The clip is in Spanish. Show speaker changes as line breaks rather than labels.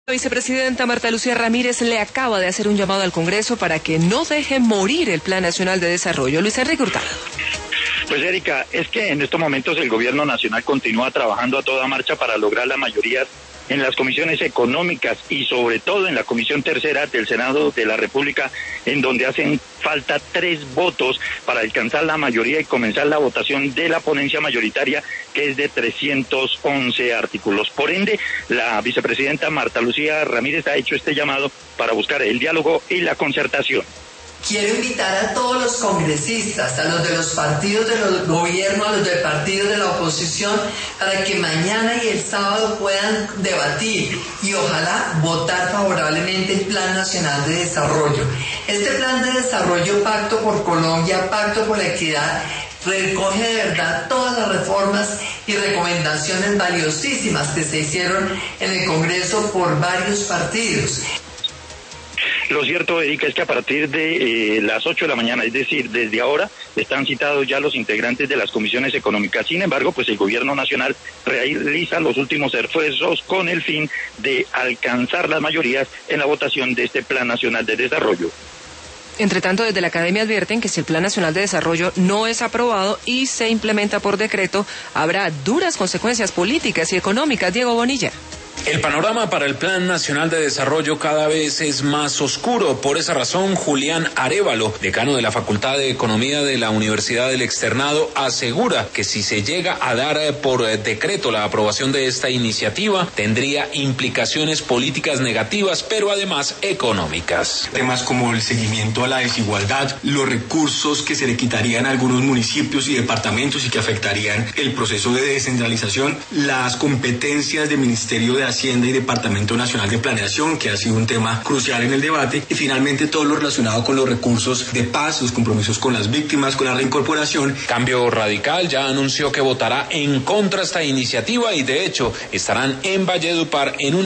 La vicepresidenta Marta Lucía Ramírez le acaba de hacer un llamado al Congreso para que no deje morir el Plan Nacional de Desarrollo. Luis Enrique Hurtado.
Pues Erika, es que en estos momentos el gobierno nacional continúa trabajando a toda marcha para lograr la mayoría en las comisiones económicas y sobre todo en la Comisión Tercera del Senado de la República, en donde hacen falta 3 votos para alcanzar la mayoría y comenzar la votación de la ponencia mayoritaria, que es de 311 artículos. Por ende, la vicepresidenta Marta Lucía Ramírez ha hecho este llamado para buscar el diálogo y la concertación.
Quiero invitar a todos los congresistas, a los de los partidos del gobierno, a los del partido de la oposición, para que mañana y el sábado puedan debatir y ojalá votar favorablemente el Plan Nacional de Desarrollo. Este Plan de Desarrollo, Pacto por Colombia, Pacto por la Equidad, recoge de verdad todas las reformas y recomendaciones valiosísimas que se hicieron en el Congreso por varios partidos.
Lo cierto, Erika, es que a partir de las 8 de la mañana, es decir, desde ahora, están citados ya los integrantes de las comisiones económicas. Sin embargo, pues el gobierno nacional realiza los últimos esfuerzos con el fin de alcanzar las mayorías en la votación de este Plan Nacional de Desarrollo.
Entre tanto, desde la Academia advierten que si el Plan Nacional de Desarrollo no es aprobado y se implementa por decreto, habrá duras consecuencias políticas y económicas. Diego Bonilla.
El panorama para el Plan Nacional de Desarrollo cada vez es más oscuro. Por esa razón, Julián Arévalo, decano de la Facultad de Economía de la Universidad del Externado, asegura que si se llega a dar por decreto la aprobación de esta iniciativa, tendría implicaciones políticas negativas, pero además económicas.
Temas como el seguimiento a la desigualdad, los recursos que se le quitarían a algunos municipios y departamentos y que afectarían el proceso de descentralización, las competencias del Ministerio de Hacienda y Departamento Nacional de Planeación, que ha sido un tema crucial en el debate, y finalmente todo lo relacionado con los recursos de paz, los compromisos con las víctimas, con la reincorporación.
Cambio Radical ya anunció que votará en contra de esta iniciativa y de hecho estarán en Valledupar en un